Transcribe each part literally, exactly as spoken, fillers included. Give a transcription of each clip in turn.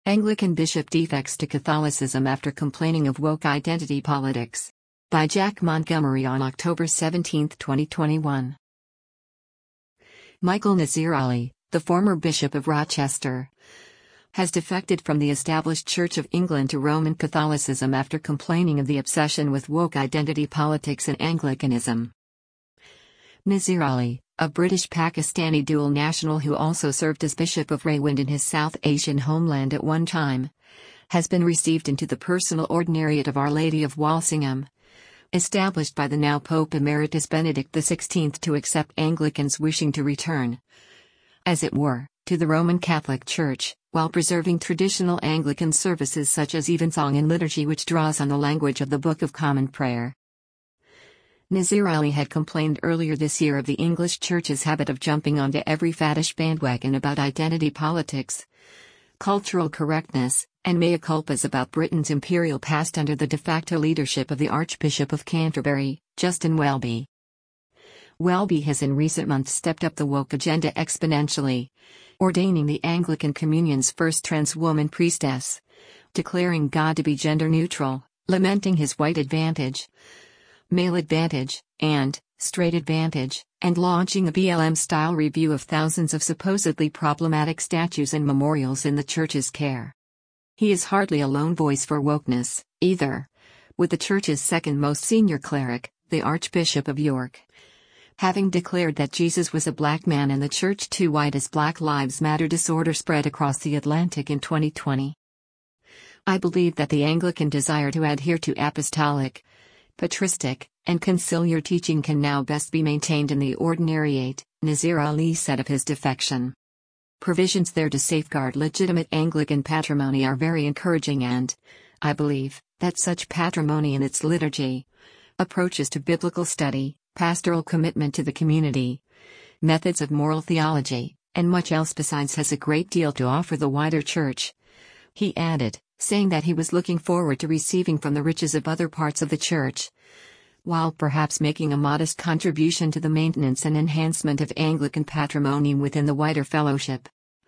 Anglican Bishop defects to Catholicism after complaining of woke identity politics. By Jack Montgomery on October seventeenth, twenty twenty-one. Michael Nazir Ali, the former Bishop of Rochester, has defected from the established Church of England to Roman Catholicism after complaining of the obsession with woke identity politics and Anglicanism. Nazir Ali, a British-Pakistani dual national who also served as Bishop of Rawalpindi in his South Asian homeland at one time, has been received into the personal ordinariate of Our Lady of Walsingham, established by the now Pope Emeritus Benedict the sixteenth to accept Anglicans wishing to return, as it were, to the Roman Catholic Church, while preserving traditional Anglican services such as evensong and liturgy, which draws on the language of the Book of Common Prayer. Nazir Ali had complained earlier this year of the English Church's habit of jumping onto every faddish bandwagon about identity politics, cultural correctness, and mea culpas about Britain's imperial past under the de facto leadership of the Archbishop of Canterbury, Justin Welby. Welby has in recent months stepped up the woke agenda exponentially, ordaining the Anglican Communion's first trans woman priestess, declaring God to be gender neutral, lamenting his white advantage, male advantage, and straight advantage, and launching a B L M-style review of thousands of supposedly problematic statues and memorials in the Church's care. He is hardly a lone voice for wokeness, either, with the Church's second most senior cleric, the Archbishop of York, having declared that Jesus was a black man and the Church too white as Black Lives Matter disorder spread across the Atlantic in twenty twenty. I believe that the Anglican desire to adhere to apostolic, patristic, and conciliar teaching can now best be maintained in the ordinariate, Nazir Ali said of his defection. Provisions there to safeguard legitimate Anglican patrimony are very encouraging, and, I believe, that such patrimony in its liturgy, approaches to biblical study, pastoral commitment to the community, methods of moral theology, and much else besides has a great deal to offer the wider Church. He added, saying that he was looking forward to receiving from the riches of other parts of the Church, while perhaps making a modest contribution to the maintenance and enhancement of Anglican patrimony within the wider fellowship.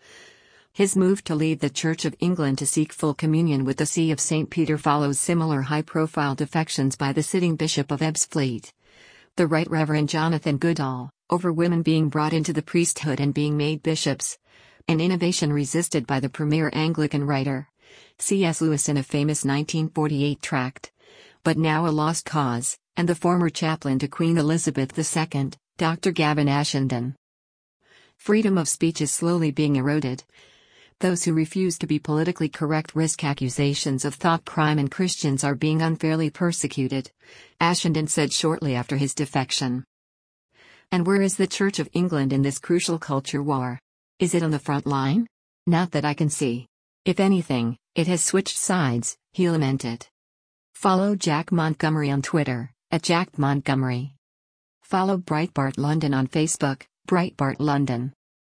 His move to leave the Church of England to seek full communion with the See of Saint Peter follows similar high-profile defections by the sitting Bishop of Ebbsfleet, the Right Reverend Jonathan Goodall, over women being brought into the priesthood and being made bishops, an innovation resisted by the premier Anglican writer, C S Lewis, in a famous nineteen forty-eight tract, but now a lost cause, and the former chaplain to Queen Elizabeth the Second, Doctor Gavin Ashenden. Freedom of speech is slowly being eroded. Those who refuse to be politically correct risk accusations of thought crime, and Christians are being unfairly persecuted, Ashenden said shortly after his defection. And where is the Church of England in this crucial culture war? Is it on the front line? Not that I can see. If anything, it has switched sides, he lamented. Follow Jack Montgomery on Twitter, at Jack Montgomery. Follow Breitbart London on Facebook, Breitbart London.